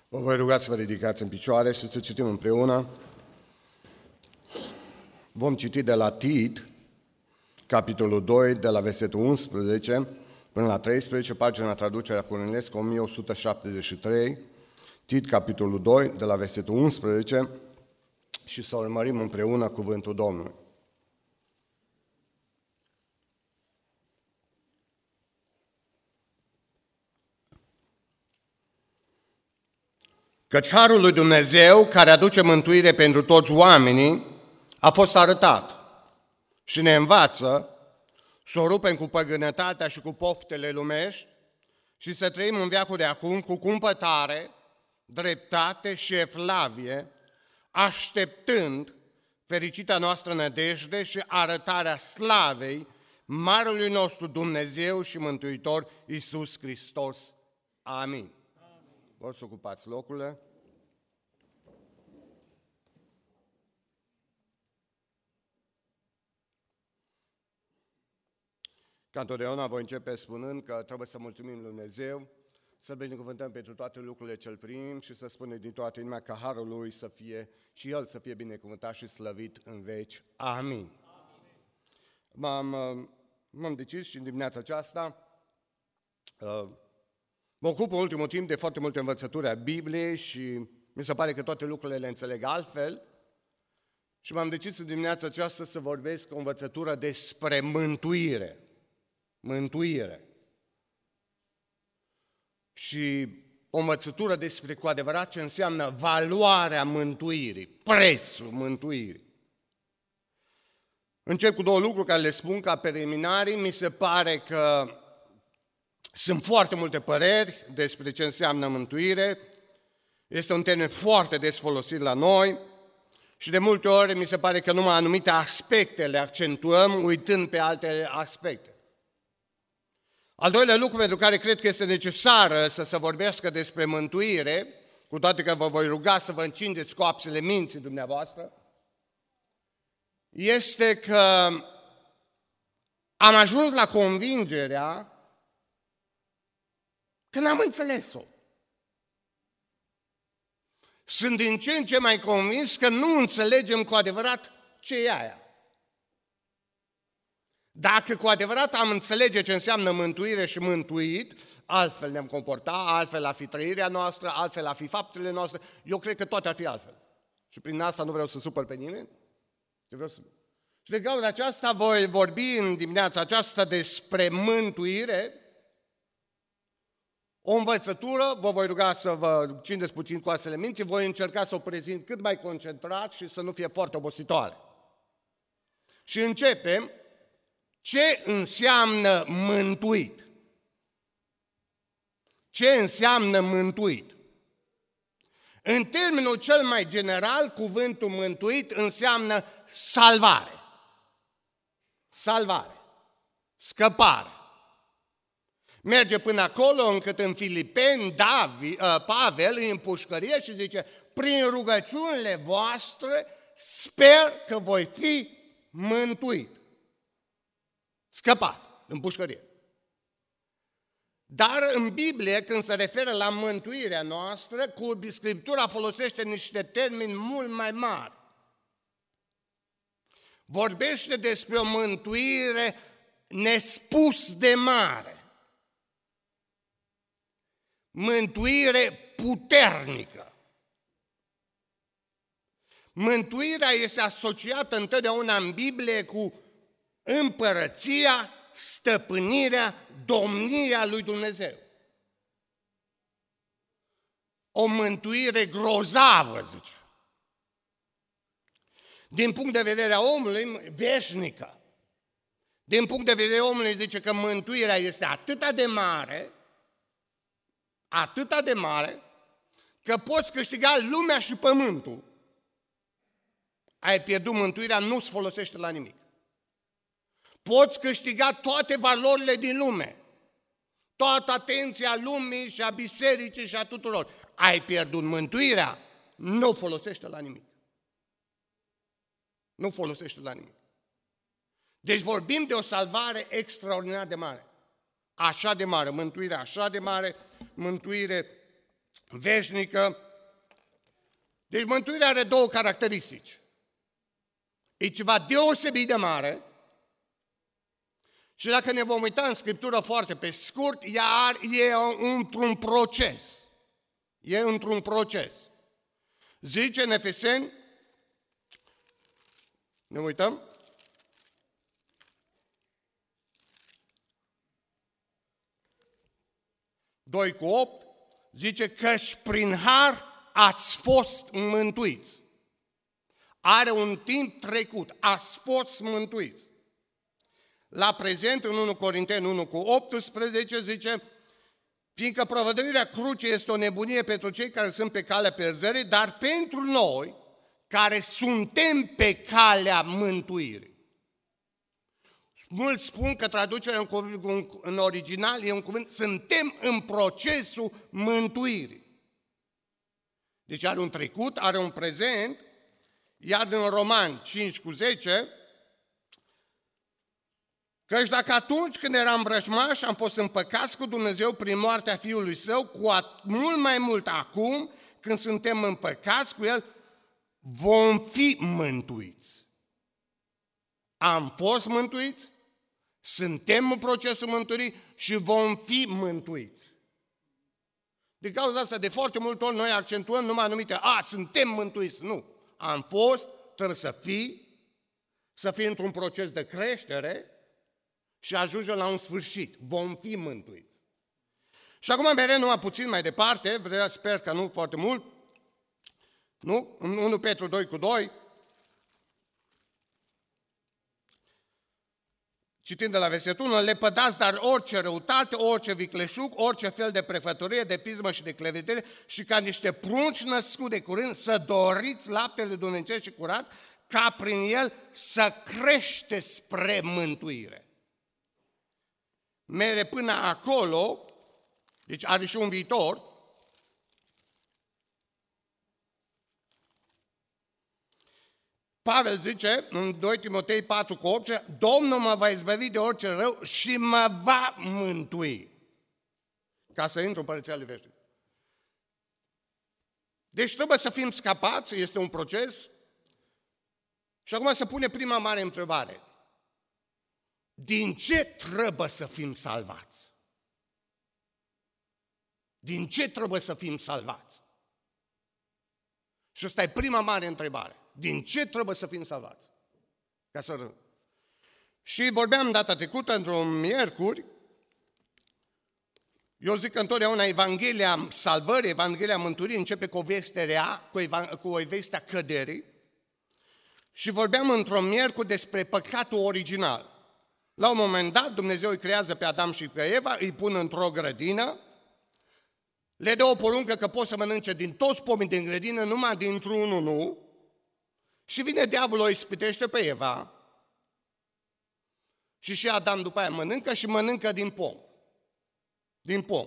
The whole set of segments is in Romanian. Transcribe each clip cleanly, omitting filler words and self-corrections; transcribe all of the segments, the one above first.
Vă voi ruga să vă ridicați în picioare și să citim împreună. Vom citi de la Tit, capitolul 2, de la versetul 11 până la 13, pagina traducerea Cornilescu 1173, Tit, capitolul 2, de la versetul 11 și să urmărim împreună cuvântul Domnului. Căci harul lui Dumnezeu, care aduce mântuire pentru toți oamenii, a fost arătat și ne învață să o rupem cu păgânătatea și cu poftele lumești și să trăim în veacul de acum cu cumpătare, dreptate și evlavie, așteptând fericita noastră nădejde și arătarea slavei Marelui nostru Dumnezeu și Mântuitor Iisus Hristos. Amin. Vă să ocupați locurile. Ca întotdeauna voi începe spunând că trebuie să mulțumim Lui Dumnezeu, să-L binecuvântăm pentru toate lucrurile ce-L primim și să spunem din toată inima că harul Lui să fie și El să fie binecuvântat și slăvit în veci. Amin. M-am decis și în dimineața aceasta mă ocup în ultimul timp de foarte multe învățături a Bibliei și mi se pare că toate lucrurile le înțeleg altfel și m-am decis în dimineața aceasta să vorbesc o învățătură despre mântuire. Mântuire. Și o învățătură despre cu adevărat ce înseamnă valoarea mântuirii, prețul mântuirii. Încep cu două lucruri care le spun ca preliminarii. Mi se pare că sunt foarte multe păreri despre ce înseamnă mântuire. Este un termen foarte des folosit la noi și de multe ori mi se pare că numai anumite aspecte le accentuăm uitând pe alte aspecte. Al doilea lucru pentru care cred că este necesar să se vorbească despre mântuire, cu toate că vă voi ruga să vă încingeți coapsele minții dumneavoastră, este că am ajuns la convingerea că n-am înțeles-o. Sunt din ce în ce mai convins că nu înțelegem cu adevărat ce e aia. Dacă cu adevărat am înțelege ce înseamnă mântuire și mântuit, altfel ne-am comporta, altfel ar fi trăirea noastră, altfel ar fi faptele noastre, eu cred că toate ar fi altfel. Și prin asta nu vreau să supăr pe nimeni. Și de cauza aceasta voi vorbi în dimineața aceasta despre mântuire, o învățătură, vă voi ruga să vă cindeți puțin coasele minții, voi încerca să o prezint cât mai concentrat și să nu fie foarte obositoare. Și începem. Ce înseamnă mântuit? Ce înseamnă mântuit? În termenul cel mai general, cuvântul mântuit înseamnă salvare. Salvare. Scăpare. Merge până acolo încât în Filipeni Pavel îi împușcărie și zice: prin rugăciunile voastre sper că voi fi mântuit. Scăpat, în pușcărie. Dar în Biblie, când se referă la mântuirea noastră, Scriptura folosește niște termeni mult mai mari. Vorbește despre o mântuire nespus de mare. Mântuire puternică. Mântuirea este asociată întotdeauna în Biblie cu împărăția, stăpânirea, domnia lui Dumnezeu. O mântuire grozavă, zice. Din punct de vedere a omului, veșnică. Din punct de vedere a omului, zice că mântuirea este atât de mare, că poți câștiga lumea și pământul. Ai pierdut mântuirea, nu-ți folosește la nimic. Poți câștiga toate valorile din lume, toată atenția lumii și a bisericii și a tuturor. Ai pierdut mântuirea, nu folosește la nimic. Nu folosește la nimic. Deci vorbim de o salvare extraordinar de mare. Așa de mare, mântuire așa de mare, mântuire veșnică. Deci mântuirea are două caracteristici. E ceva deosebit de mare și dacă ne vom uita în Scriptură foarte pe scurt, ea e într-un proces. E într-un proces. Zice în Efeseni, ne uităm, Doi cu 8, zice că-și prin har ați fost mântuiți. Are un timp trecut, ați fost mântuiți. La prezent, în 1 Corinteni 1 cu 18, zice, fiindcă propovăduirea crucii este o nebunie pentru cei care sunt pe calea pierzării, dar pentru noi, care suntem pe calea mântuirii. Mulți spun că traducerea în original e un cuvânt, suntem în procesul mântuirii. Deci are un trecut, are un prezent, iar în Romani 5 cu 10, căci dacă atunci când eram vrăjmași am fost împăcați cu Dumnezeu prin moartea Fiului Său, cu mult mai mult acum, când suntem împăcați cu El, vom fi mântuiți. Am fost mântuiți, suntem în procesul mântuirii și vom fi mântuiți. Din cauza asta, de foarte multe ori, noi accentuăm numai anumite, suntem mântuiți. Nu, am fost, trebuie să fii într-un proces de creștere și ajungem la un sfârșit. Vom fi mântuiți. Și acum mereu numai puțin mai departe, sper că nu foarte mult, nu? În 1 Petru 2 cu 2, citind de la versetul 1, lepădați dar orice răutate, orice vicleșug, orice fel de prefătorie, de pismă și de clevetire și ca niște prunci născuți de curând să doriți laptele dumnezeiești și curat, ca prin el să creșteți spre mântuire. Mere până acolo, deci are și un viitor. Pavel zice în 2 Timotei 4 cu 8, Domnul mă va izbăvi de orice rău și mă va mântui, ca să intru în Împărăția Lui Veșnic. Deci trebuie să fim scapați, este un proces. Și acum se pune prima mare întrebare. Din ce trebuie să fim salvați? Din ce trebuie să fim salvați? Și asta e prima mare întrebare. Din ce trebuie să fim salvați? Ca să... Și vorbeam data trecută, într-un miercuri, eu zic că întotdeauna Evanghelia salvării, Evanghelia mântuirii începe cu o veste rea, cu o veste a căderii. Și vorbeam într-un miercuri despre păcatul original. La un moment dat, Dumnezeu îi creează pe Adam și pe Eva, îi pune într-o grădină, le dă o poruncă că pot să mănânce din toți pomii din grădină, numai dintr-unul nu. Și vine diavolul, o ispitește pe Eva și Adam după aia mănâncă și mănâncă din pom. Din pom.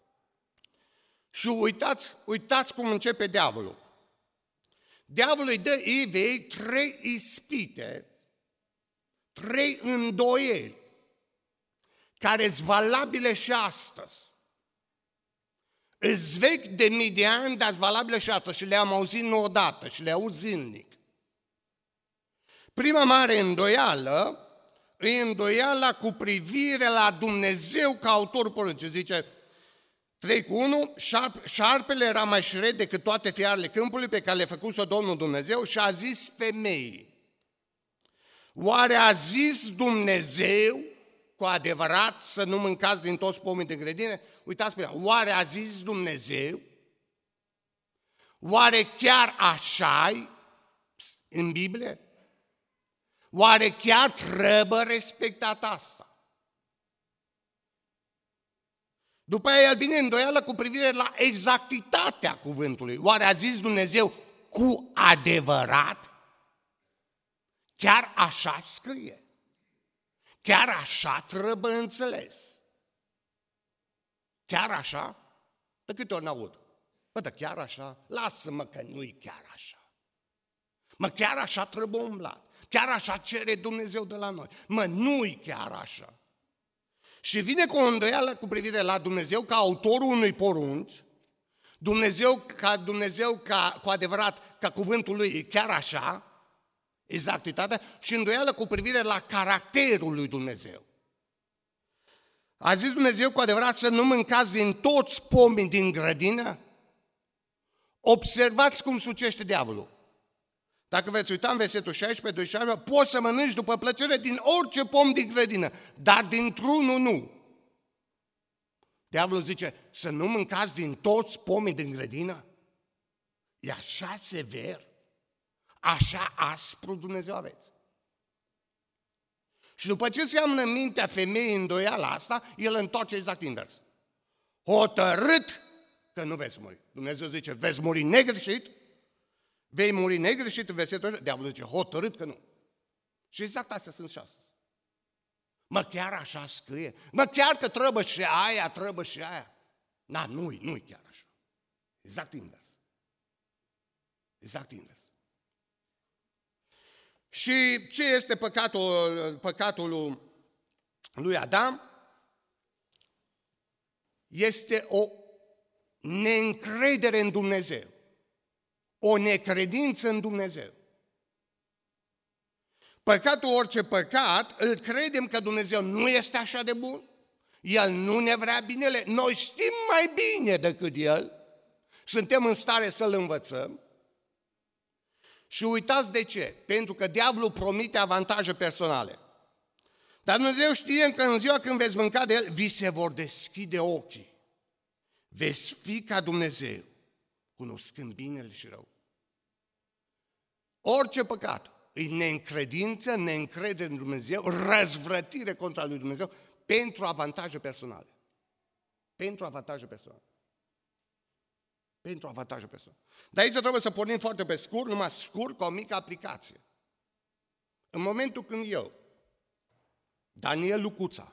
Și uitați cum începe diavolul. Diavolul îi dă Evei 3 ispite, 3 îndoieli, care sunt valabile și astăzi. Îți vechi de mii de ani, dar sunt valabile și astăzi și le-am auzit nu odată și le auzi zilnic. Prima mare îndoială e îndoiala cu privire la Dumnezeu ca autorul poruncii. Zice 3 cu 1, șarpele era mai șiret decât toate fiarele câmpului pe care le făcuse Domnul Dumnezeu și a zis femeii, oare a zis Dumnezeu cu adevărat să nu mâncați din toți pomii de grădină? Uitați pe ea, oare a zis Dumnezeu? Oare chiar așa-i în Biblie? Oare chiar trebuie respectat asta? După aia el vine îndoială cu privire la exactitatea cuvântului. Oare a zis Dumnezeu cu adevărat? Chiar așa scrie. Chiar așa trebuie înțeles. Chiar așa? De câte ori n-aud? Bă, dar chiar așa? Lasă-mă că nu-i chiar așa. Mă, chiar așa trebuie umblat. Chiar așa cere Dumnezeu de la noi. Mă, nu-i chiar așa. Și vine cu o îndoială cu privire la Dumnezeu ca autorul unui porunci, Dumnezeu cu adevărat, ca cuvântul lui, e chiar așa, exactitatea, și îndoială cu privire la caracterul lui Dumnezeu. A zis Dumnezeu cu adevărat să nu mâncați din toți pomii din grădină? Observați cum sucește diavolul. Dacă veți uita în versetul 16, poți să mănânci după plăcere din orice pom din grădină, dar dintr-unul nu. Diavolul zice, să nu mâncați din toți pomii din grădină? E așa sever, așa aspru Dumnezeu aveți. Și după ce se amână mintea femeii îndoiala asta, el întoarce exact invers. Hotărât că nu veți muri. Dumnezeu zice, veți muri negreșit, vei muri negreșit în versetul ăsta, diavolul zice, hotărât că nu. Și exact astea sunt și astăzi. Mă, chiar așa scrie? Mă, chiar că trebuie și aia, trebuie și aia? Da, nu-i chiar așa. Exact invers. Exact invers. Și ce este păcatul lui Adam? Este o neîncredere în Dumnezeu. O necredință în Dumnezeu. Păcatul, orice păcat, îl credem că Dumnezeu nu este așa de bun, El nu ne vrea binele, noi știm mai bine decât El, suntem în stare să-L învățăm. Și uitați de ce? Pentru că diavolul promite avantaje personale. Dar Dumnezeu știe că în ziua când veți mânca de El, vi se vor deschide ochii. Veți fi ca Dumnezeu, cunoscând binele și rău. Orice păcat e neîncredință, neîncredere în Dumnezeu, răzvrătire contra lui Dumnezeu pentru avantaje personale. Pentru avantaje personale. Pentru avantaje personale. Dar aici trebuie să pornim foarte pe scurt, numai scurt, ca o mică aplicație. În momentul când eu, Daniel Lucuța,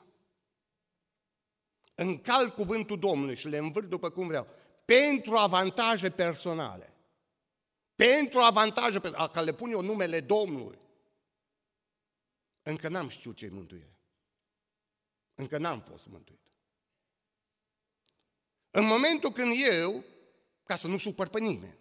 încalc cuvântul Domnului și le învârt după cum vreau, pentru avantaje personale, pentru avantaje personale, că le pun eu numele Domnului, încă n-am știut ce-i mântuire. Încă n-am fost mântuit. În momentul când eu, ca să nu supăr pe nimeni,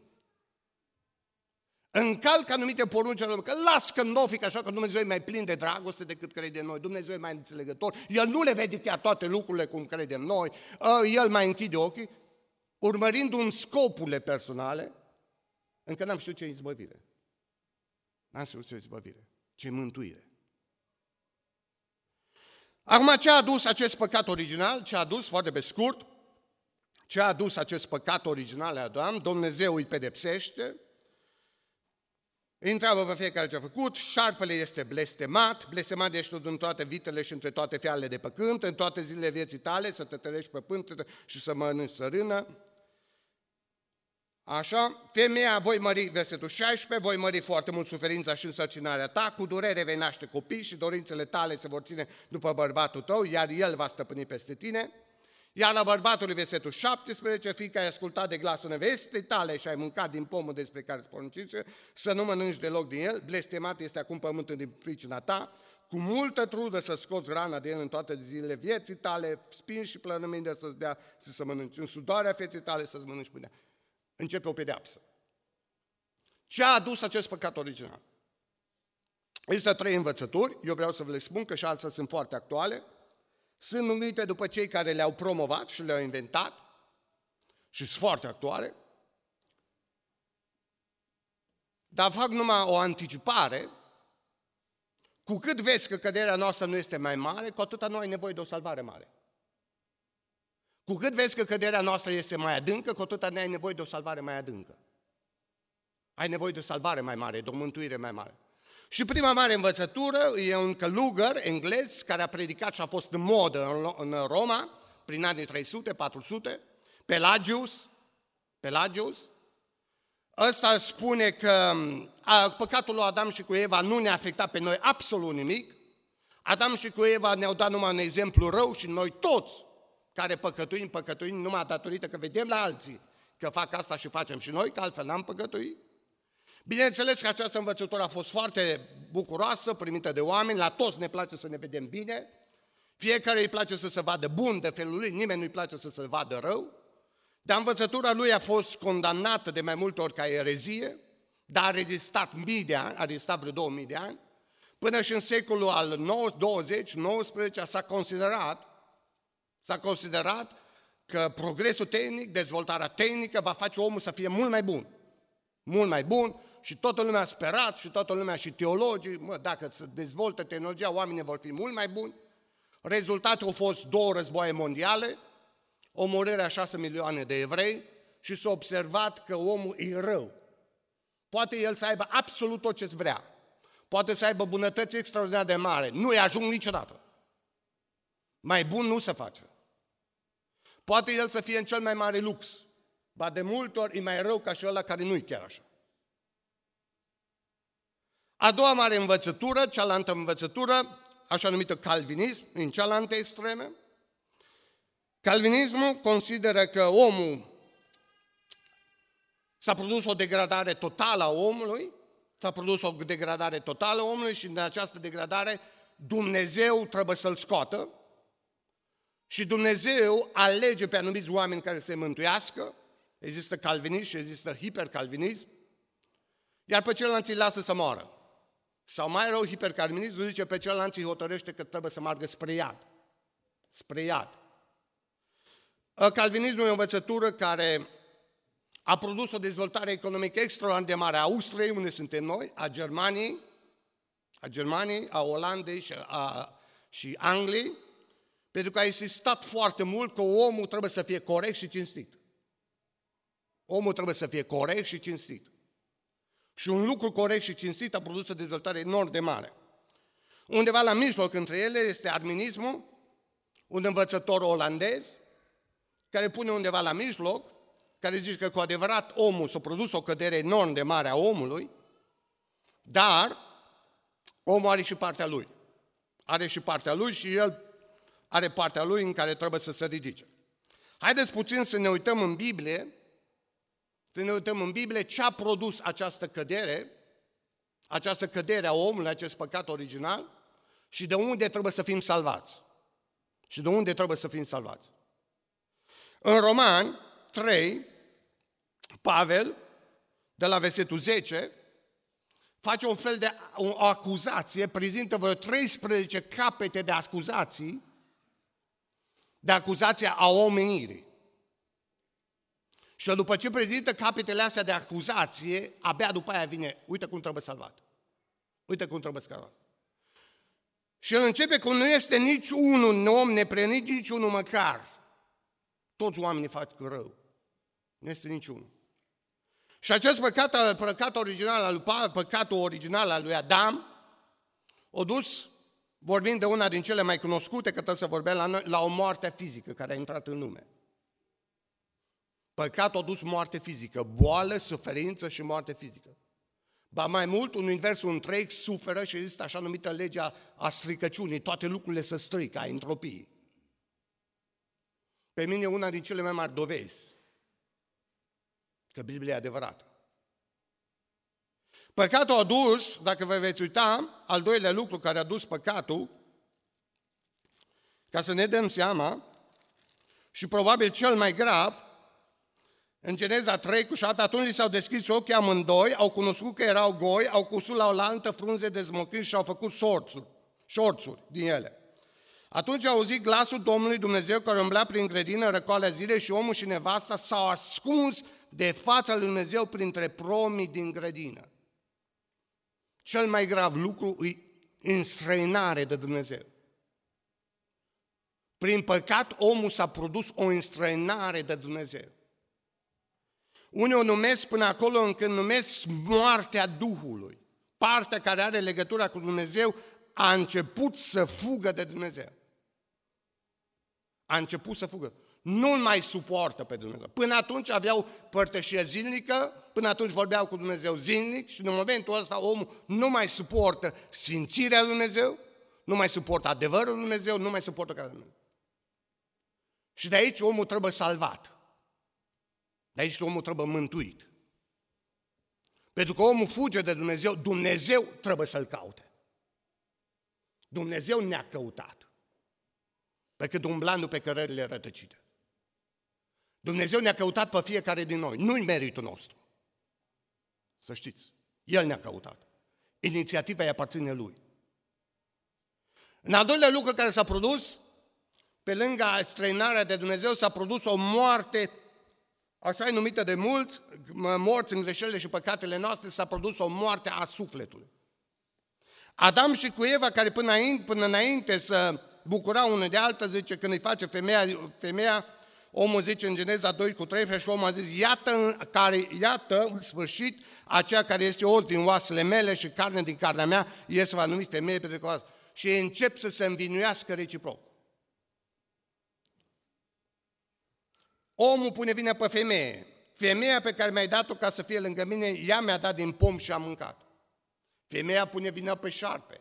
încalc anumite porunci, că las că nu fi așa, că Dumnezeu e mai plin de dragoste decât credem noi, Dumnezeu e mai înțelegător, El nu le vede chiar toate lucrurile cum credem noi, El mai închide ochii, urmărindu-mi scopurile personale, încă n-am știut ce e izbăvire. N-am știut ce e izbăvire, ce e mântuire. Acum, ce a adus acest păcat original? Ce a adus, foarte pe scurt, ce a adus acest păcat original Adam? Dumnezeu îi pedepsește, îi întreabă pe fiecare ce a făcut, șarpele este blestemat, blestemat ești tu în toate vitele și între toate fialele de păcânt, în toate zilele vieții tale să te tărești pe pântete și să mănânci sărână. Așa, femeia, voi mări, versetul 16, voi mări foarte mult suferința și însărcinarea ta, cu durere vei naște copii și dorințele tale se vor ține după bărbatul tău, iar el va stăpâni peste tine. Iar la bărbatului, versetul 17, fiindcă ai ascultat de glasul nevestei tale și ai mâncat din pomul despre care îți poruncise, să nu mănânci deloc din el, blestemat este acum pământul din pricina ta, cu multă trudă să scoți rana de el în toate zilele vieții tale, spini și plănăminte să-ți dea să mănânci, în sudoarea feței tale să-ți mănânci pâinea. Începe o pedeapsă. Ce a adus acest păcat original? Există 3 învățături, eu vreau să vă le spun că și altele sunt foarte actuale. Sunt numite după cei care le-au promovat și le-au inventat și sunt foarte actuale. Dar fac numai o anticipare. Cu cât vezi că căderea noastră nu este mai mare, cu atâta nu ai nevoie de o salvare mare. Cu cât vezi că căderea noastră este mai adâncă, cu atâta nu ai nevoie de o salvare mai adâncă. Ai nevoie de o salvare mai mare, de o mântuire mai mare. Și prima mare învățătură e un călugăr englez care a predicat și a fost în modă în Roma, prin anii 300-400, Pelagius. Ăsta spune că păcatul lui Adam și cu Eva nu ne-a afectat pe noi absolut nimic. Adam și cu Eva ne-au dat numai un exemplu rău și noi toți care păcătuim numai datorită că vedem la alții că fac asta și facem și noi, că altfel n-am păcătuit. Bineînțeles că această învățătură a fost foarte bucuroasă, primită de oameni, la toți ne place să ne vedem bine, fiecare îi place să se vadă bun de felul lui, nimeni nu-i place să se vadă rău, Dar învățătura lui a fost condamnată de mai multe ori ca erezie, dar a rezistat mii de ani, a rezistat vreo 2000 de ani, până și în secolul al 20-19 s-a considerat că progresul tehnic, dezvoltarea tehnică va face omul să fie mult mai bun. Mult mai bun și toată lumea a sperat și toată lumea și teologii, dacă se dezvoltă tehnologia, oamenii vor fi mult mai buni. Rezultatul a fost 2 războaie mondiale, omorârea 6 milioane de evrei și s-a observat că omul e rău. Poate el să aibă absolut tot ce vrea, poate să aibă bunătăți extraordinar de mare, nu îi ajung niciodată. Mai bun nu se face. Poate el să fie în cel mai mare lux, ba de multe ori e mai rău ca și ăla care nu-i chiar așa. A doua mare învățătură, cealaltă învățătură, așa numită calvinism, în cealaltă extreme. Calvinismul consideră că omul s-a produs o degradare totală a omului, și în această degradare Dumnezeu trebuie să-l scoată și Dumnezeu alege pe anumiți oameni care se mântuiască, există calvinism și există hipercalvinism, iar pe ceilalți îi lasă să moară. Sau mai rău, hipercalvinismul zice pe ceilalți îi hotărăște că trebuie să meargă spre iad. Spre iad. Calvinismul e o învățătură care a produs o dezvoltare economică extraordinar de mare a Austriei, unde suntem noi, a Germaniei, a Olandei și Angliei, pentru că a insistat foarte mult că omul trebuie să fie corect și cinstit. Omul trebuie să fie corect și cinstit. Și un lucru corect și cinstit a produs o dezvoltare enorm de mare. Undeva la mijloc între ele este arminismul, un învățător olandez, care pune undeva la mijloc, care zice că cu adevărat omul s-a produs o cădere enorm de mare a omului, dar omul are și partea lui. Are și partea lui și el are partea lui în care trebuie să se ridice. Haideți puțin să ne uităm în Biblie, ce a produs această cădere a omului, acest păcat original și de unde trebuie să fim salvați. În Romani 3, Pavel, de la versetul 10, face un fel de o acuzație, prezintă vreo 13 capete de acuzație a omenirii. Și după ce prezintă capetele astea de acuzație, abia după aia vine, uite cum trebuie salvat. Și el începe că nu este niciunul om neprenit, niciunul măcar. Toți oamenii fac rău. Nu este niciunul. Și acest păcatul original al lui Adam, o dus, vorbind de una din cele mai cunoscute, că trebuie să vorbim la noi, la o moarte fizică care a intrat în lume. Păcatul a dus moarte fizică, boală, suferință și moarte fizică. Ba mai mult, universul întreg suferă și există așa numită legea a stricăciunii, toate lucrurile se strică, a entropiei. Pe mine una din cele mai mari dovezi că Biblia e adevărată. Păcatul a dus, dacă vă veți uita, al doilea lucru care a dus păcatul, ca să ne dăm seama, și probabil cel mai grav, în Geneza 3:7, atunci li s-au deschis ochii amândoi, au cunoscut că erau goi, au cusut la oaltă frunze de smochin și au făcut șorțuri din ele. Atunci au auzit glasul Domnului Dumnezeu care umbla prin grădină răcoalea zilei și omul și nevasta s-au ascuns de fața lui Dumnezeu printre promii din grădină. Cel mai grav lucru e înstrăinare de Dumnezeu. Prin păcat omul s-a produs o înstrăinare de Dumnezeu. Unii o numesc până acolo încât numesc moartea Duhului. Partea care are legătura cu Dumnezeu a început să fugă de Dumnezeu. Nu-L mai suportă pe Dumnezeu. Până atunci aveau părtășie zilnică, până atunci vorbeau cu Dumnezeu zilnic și în momentul ăsta omul nu mai suportă sfințirea lui Dumnezeu, nu mai suportă adevărul lui Dumnezeu, nu mai suportă calea lui Dumnezeu. Și de aici omul trebuie salvat. De aici omul trebuie mântuit. Pentru că omul fuge de Dumnezeu, Dumnezeu trebuie să-L caute. Dumnezeu ne-a căutat. Pe cât umblandu pe cărările rătăcite. Dumnezeu ne-a căutat pe fiecare din noi, nu-i meritul nostru. Să știți, El ne-a căutat. Inițiativa îi aparține Lui. În al doilea lucru care s-a produs, pe lângă străinarea de Dumnezeu, s-a produs o moarte, așa numită de mulți, morți în greșelile și păcatele noastre, s-a produs o moarte a sufletului. Adam și cu Eva, care până înainte să bucurau unul de altă, zice, când îi face femeia, omul zice în Geneza 2:13 și omul a zis, iată, în sfârșit, aceea care este os din oasele mele și carne din carnea mea, se va numi femeie pentru că și încep să se învinuiască reciproc. Omul pune vina pe femeie. Femeia pe care mi-ai dat-o ca să fie lângă mine, ea mi-a dat din pom și am mâncat. Femeia pune vina pe șarpe.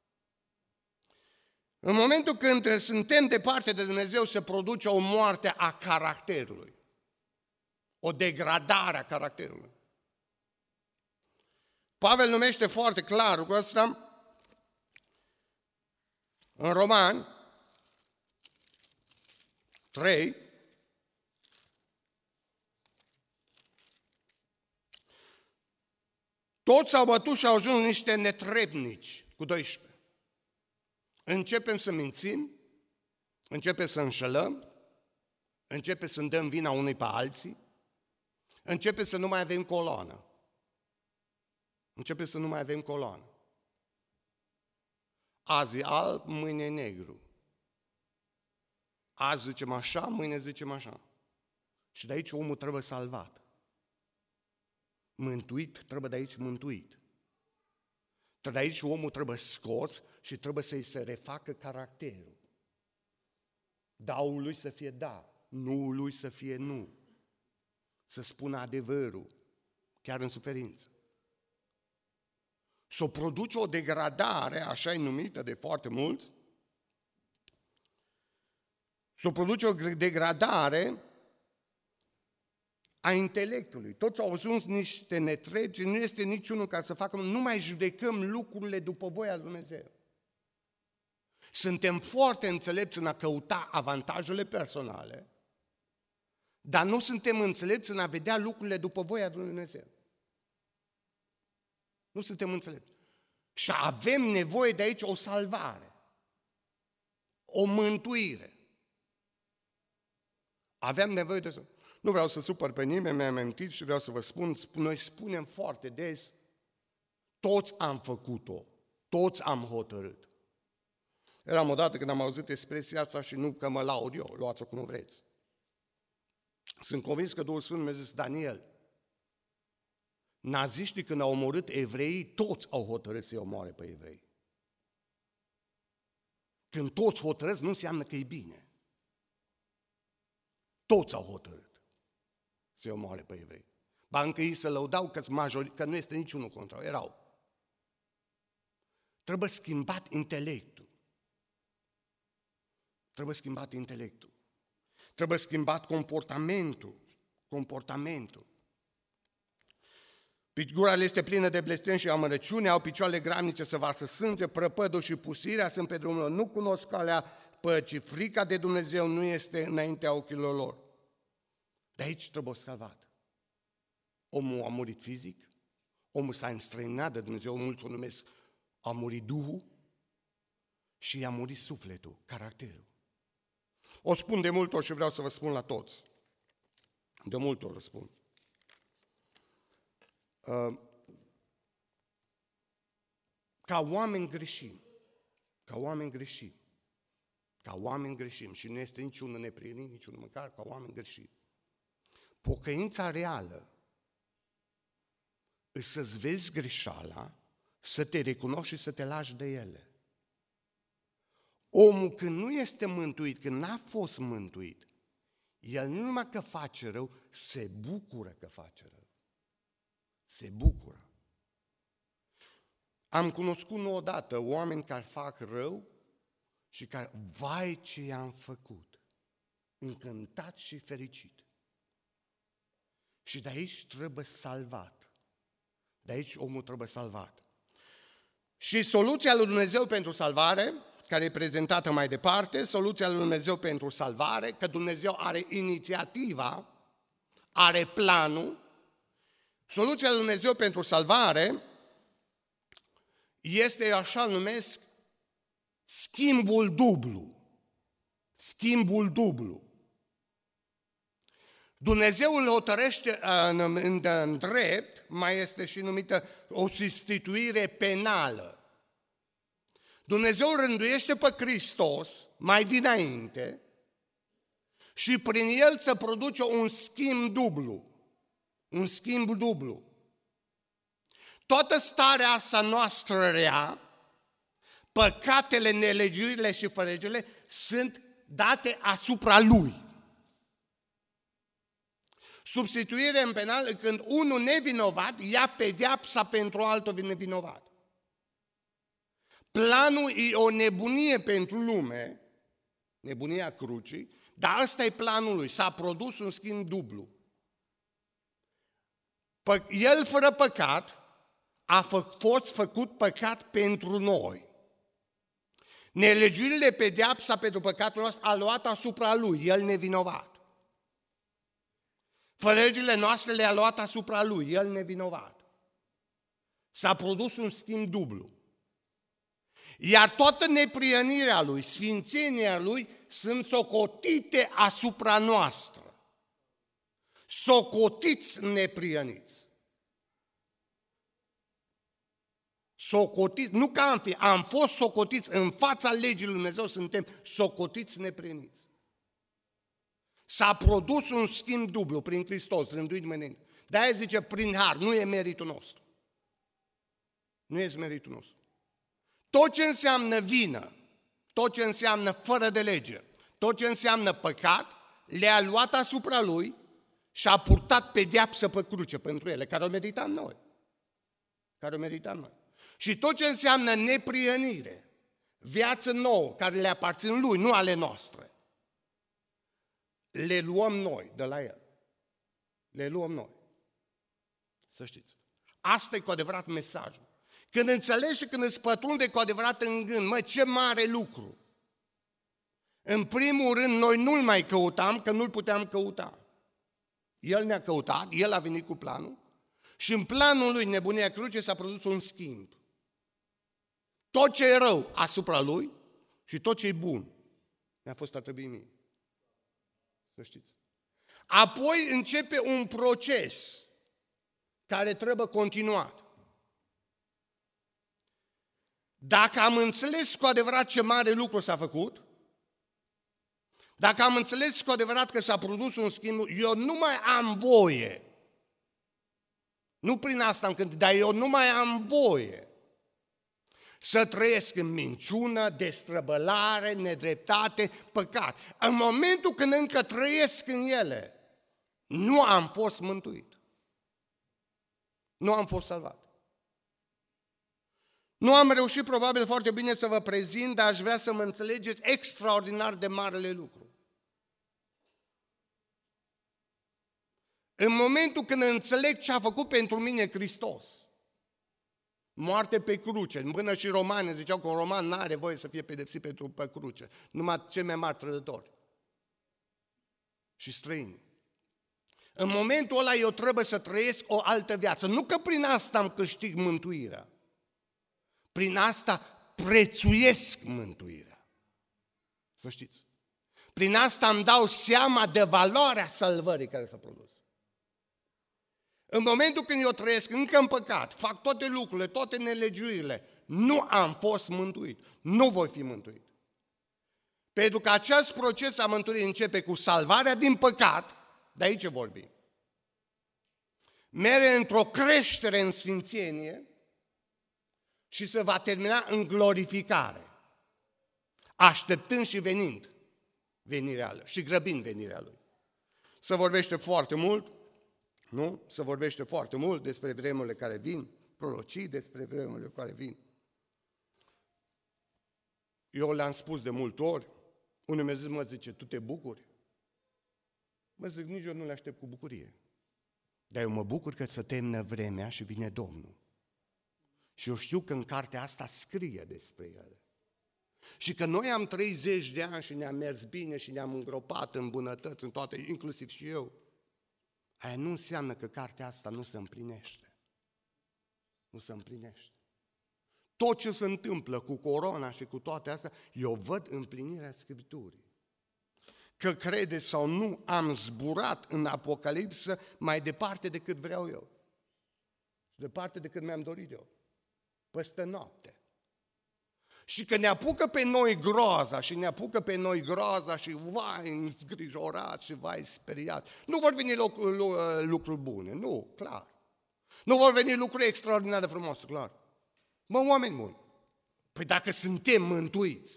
În momentul când suntem departe de Dumnezeu, se produce o moarte a caracterului. O degradare a caracterului. Pavel numește foarte clar lucrul ăsta în Romani 3, toți s-au bătut și au ajuns niște netrebnici, cu 12. Începem să mințim, începem să înșelăm, începem să dăm vina unui pe alții, începem să nu mai avem coloană. Începem să nu mai avem coloană. Azi e alb, mâine e negru. Azi zicem așa, mâine zicem așa. Și de aici omul trebuie salvat. Mântuit, trebuie de aici mântuit. De aici omul trebuie scos și trebuie să-i se refacă caracterul. Da-ul lui să fie da, nu-ul lui să fie nu. Să spună adevărul, chiar în suferință. S-o produce o degradare, așa e numită de foarte mulți, s-o produce o degradare a intelectului. Toți au ajuns niște netrebi și nu este niciunul care să facă, nu mai judecăm lucrurile după voia lui Dumnezeu. Suntem foarte înțelepți în a căuta avantajele personale, dar nu suntem înțelepți în a vedea lucrurile după voia lui Dumnezeu. Nu suntem înțelepți. Și avem nevoie de aici o salvare, o mântuire. Avem nevoie de să... Nu vreau să supăr pe nimeni, mi-am amintit și vreau să vă spun, noi spunem foarte des, toți am făcut-o, toți am hotărât. Eram odată când am auzit expresia asta și nu că mă laud eu, luați-o cum vreți. Sunt convins că Duhul Sfânt mi-a zis, Daniel, naziștii când au omorât evreii, toți au hotărât să-i omoare pe evrei. Când toți hotărăsc, nu înseamnă că e bine. Toți au hotărât să-i omoare pe evrei. Ba încă ei se lăudau că nu este niciunul contra, erau. Trebuie schimbat intelectul. Trebuie schimbat intelectul. Trebuie schimbat comportamentul. Gura le este plină de blestem și amărăciune, au picioarele gramnice să varsă sânge, prăpădul și pusirea sunt pe drumul lor, nu cunosc calea păcii, frica de Dumnezeu nu este înaintea ochilor lor. De aici trebuie salvat. Omul a murit fizic, omul s-a înstrăinat de Dumnezeu, mulți o numesc, a murit Duhul și i-a murit sufletul, caracterul. O spun de multe ori și vreau să vă spun la toți. De multe ori o spun. Ca oameni greșim. Ca oameni greșim. Și nu este niciunul neprienit, niciunul măcar, ca oameni greșim. Pocăința reală e să-ți vezi greșeala, să te recunoști și să te lași de ele. Omul când nu este mântuit, când n-a fost mântuit, el nu numai că face rău, se bucură că face rău. Se bucură. Am cunoscut nu odată oameni care fac rău și care, vai ce i-am făcut, încântat și fericit. Și de aici trebuie salvat. De aici omul trebuie salvat. Și soluția lui Dumnezeu pentru salvare, care e prezentată mai departe, soluția lui Dumnezeu pentru salvare, că Dumnezeu are inițiativa are planul, soluția lui Dumnezeu pentru salvare este, așa numesc, schimbul dublu. Schimbul dublu. Dumnezeu îl hotărăște în drept, mai este și numită o substituire penală. Dumnezeu rânduiește pe Hristos mai dinainte și prin El se produce un schimb dublu. Un schimb dublu. Toată starea asta noastră rea, păcatele, nelegiurile și fărăgele sunt date asupra Lui. Substituire în penal când unul nevinovat ia pedeapsa pentru altul nevinovat. Planul e o nebunie pentru lume, nebunia crucii, dar ăsta e planul lui. S-a produs un schimb dublu. El fără păcat a fost făcut păcat pentru noi. Nelegiurile, pedeapsa pentru păcatul nostru a luat asupra lui, el nevinovat. Fărăgile noastre le-a luat asupra lui, el nevinovat. S-a produs un schimb dublu. Iar toată neprihănirea lui, sfințenia lui, sunt socotite asupra noastră. Socotiți neprihăniți. Socotiți, nu ca am fost socotiți în fața legii lui Dumnezeu, suntem socotiți neprihăniți. S-a produs un schimb dublu prin Hristos, rânduit mâine. De-aia zice, prin har, nu e meritul nostru. Nu e meritul nostru. Tot ce înseamnă vină, tot ce înseamnă fără de lege, tot ce înseamnă păcat, le-a luat asupra lui și a purtat pedeapsă pe cruce pentru ele, care o meritam noi. Care o meritam noi. Și tot ce înseamnă neprihănire, viață nouă, care le aparțin lui, nu ale noastre, le luăm noi de la el. Le luăm noi. Să știți. Asta e cu adevărat mesajul. Când înțelegi și când îți pătrunde cu adevărat în gând, mă, ce mare lucru! În primul rând, noi nu-l mai căutam, că nu-l puteam căuta. El ne-a căutat, el a venit cu planul și în planul lui, nebunia cruce, s-a produs un schimb. Tot ce e rău asupra lui și tot ce e bun mi-a fost atribuit mie. Să știți. Apoi începe un proces care trebuie continuat. Dacă am înțeles cu adevărat ce mare lucru s-a făcut, dacă am înțeles cu adevărat că s-a produs un schimb, eu nu mai am voie. Nu prin asta am gândit, dar eu nu mai am voie să trăiesc în minciună, destrăbălare, nedreptate, păcat. În momentul când încă trăiesc în ele, nu am fost mântuit. Nu am fost salvat. Nu am reușit probabil foarte bine să vă prezint, dar aș vrea să mă înțelegeți extraordinar de marele lucru. În momentul când înțeleg ce a făcut pentru mine Hristos, moarte pe cruce, până și romani ziceau că un roman nu are voie să fie pedepsit pe cruce, numai cei mai mari trădători și străini. În momentul ăla eu trebuie să trăiesc o altă viață. Nu că prin asta am câștig mântuirea. Prin asta prețuiesc mântuirea. Să știți. Prin asta îmi dau seama de valoarea salvării care s-a produs. În momentul când eu trăiesc încă în păcat, fac toate lucrurile, toate nelegiurile, nu am fost mântuit. Nu voi fi mântuit. Pentru că acest proces a mântuirii începe cu salvarea din păcat, de aici vorbim. Merge într-o creștere în sfințenie și se va termina în glorificare, așteptând și venind venirea lui și grăbind venirea lui. Se vorbește foarte mult, nu? Se vorbește foarte mult despre vremurile care vin, prorocii despre vremurile care vin. Eu le-am spus de multe ori, unul mi-a zis, mă zice, tu te bucuri? Mă zic, nici eu nu le aștept cu bucurie. Dar eu mă bucur că se termină vremea și vine Domnul. Și eu știu că în cartea asta scrie despre ele. Și că noi am trăit 10 de ani și ne-am mers bine și ne-am îngropat în bunătăți, în toate, inclusiv și eu. aia nu înseamnă că cartea asta nu se împlinește. Nu se împlinește. Tot ce se întâmplă cu corona și cu toate astea, eu văd împlinirea Scripturii. Că credeți sau nu, am zburat în Apocalipsă mai departe decât vreau eu. Departe decât mi-am dorit eu. Peste noapte. Și că ne apucă pe noi groaza și vai îngrijorat și vai speriat. Nu vor veni lucruri bune, nu, clar. Nu vor veni lucruri extraordinar de frumoase, clar. Mă, oameni buni, păi dacă suntem mântuiți,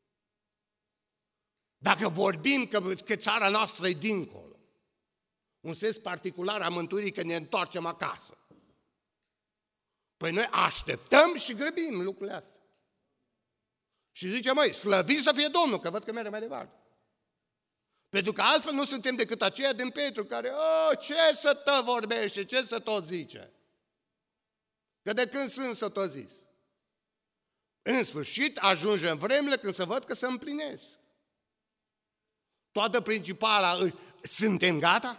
dacă vorbim că țara noastră e dincolo, un sens particular a mântuirii că ne întoarcem acasă, păi noi așteptăm și grăbim lucrurile astea. Și zice, măi, slăvit să fie Domnul, că văd că merge mai departe. Pentru că altfel nu suntem decât aceia din Petru care, ce să tot vorbește, ce să tot zice. Că de când sunt să tot zis. În sfârșit ajungem vremile când să văd că se împlinesc. Toată principala, suntem gata?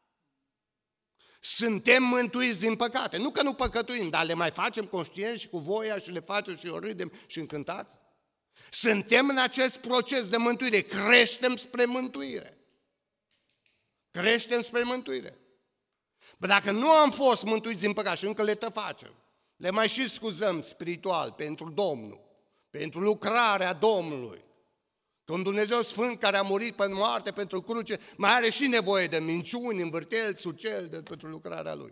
Suntem mântuiți din păcate. Nu că nu păcătuim, dar le mai facem conștienți și cu voia și le facem și o râdem și încântați. Suntem în acest proces de mântuire, creștem spre mântuire. Creștem spre mântuire. Dacă nu am fost mântuiți din păcat și încă le facem, le mai și scuzăm spiritual pentru Domnul, pentru lucrarea Domnului. Că un Dumnezeu Sfânt care a murit pe moarte, pentru cruce, mai are și nevoie de minciuni, învârteli, suceli pentru lucrarea Lui.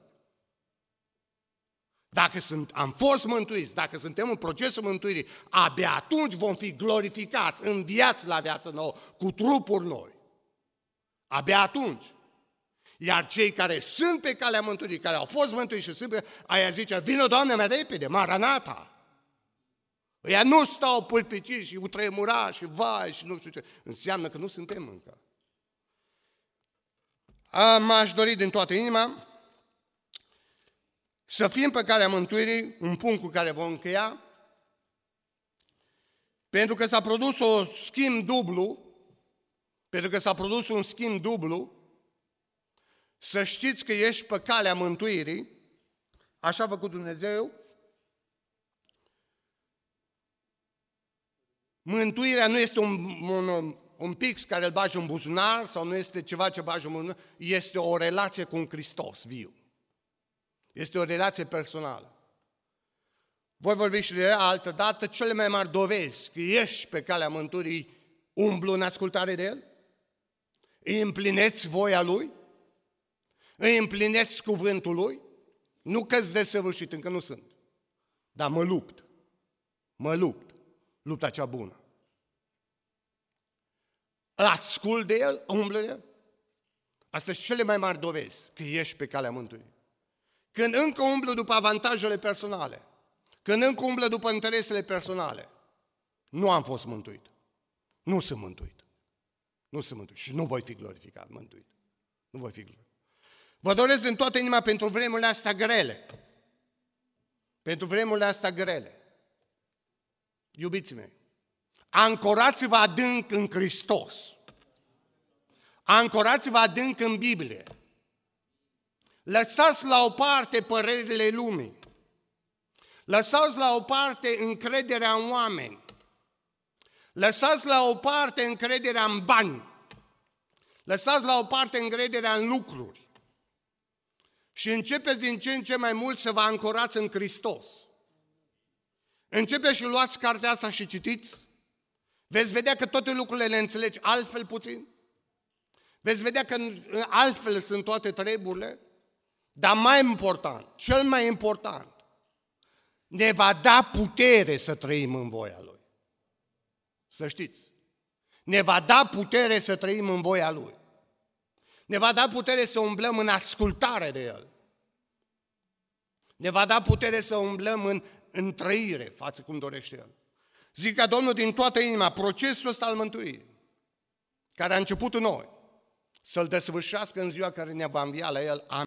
Dacă am fost mântuiți, dacă suntem în procesul mântuirii, abia atunci vom fi glorificați, înviați la viață nouă, cu trupuri noi. Abia atunci. Iar cei care sunt pe calea mântuirii, care au fost mântuiți și sunt pe aia zice, vină Doamne mai repede, Maranata. Ăia nu stau pulpiciți și tremura și vai și nu știu ce. Înseamnă că nu suntem încă. M-aș dori din toată inima să fim pe calea mântuirii, un punct cu care vom încheia, pentru că s-a produs un schimb dublu, să știți că ești pe calea mântuirii, așa a făcut Dumnezeu. Mântuirea nu este un pix care îl bagi în buzunar sau nu este ceva ce bagi în buzunar, este o relație cu un Hristos viu. Este o relație personală. Voi vorbi și de ea altă dată, cele mai mari dovezi că ești pe calea mântuirii, umblu în ascultare de El, îi împlineți voia Lui, îi împlineți cuvântul Lui, nu că-s desăvârșit, încă nu sunt, dar mă lupt, lupta cea bună. Îl ascult de El, umblă de El. Astea sunt cele mai mari dovezi că ești pe calea mântuirii. Când încă umblă după avantajele personale, când încă umblă după interesele personale, nu am fost mântuit. Nu sunt mântuit. Și nu voi fi glorificat, mântuit. Nu voi fi glorificat. Vă doresc din toată inima pentru vremurile astea grele. Pentru vremurile astea grele. Iubiții mei, ancorați-vă adânc în Hristos. Ancorați-vă adânc în Biblie. Lăsați la o parte părerile lumii. Lăsați la o parte încrederea în oameni. Lăsați la o parte încrederea în bani. Lăsați la o parte încrederea în lucruri. Și începeți din ce în ce mai mult să vă ancorați în Hristos. Începeți și luați cartea asta și citiți. Veți vedea că toate lucrurile le înțelegi altfel puțin. Veți vedea că altfel sunt toate treburile. Dar mai important, cel mai important, ne va da putere să trăim în voia Lui. Să știți. Ne va da putere să trăim în voia Lui. Ne va da putere să umblăm în ascultare de El. Ne va da putere să umblăm în trăire față cum dorește El. Zic ca Domnul din toată inima, procesul ăsta al mântuirii, care a început în noi, să-l desăvârșească în ziua care ne va învia la El. Amin.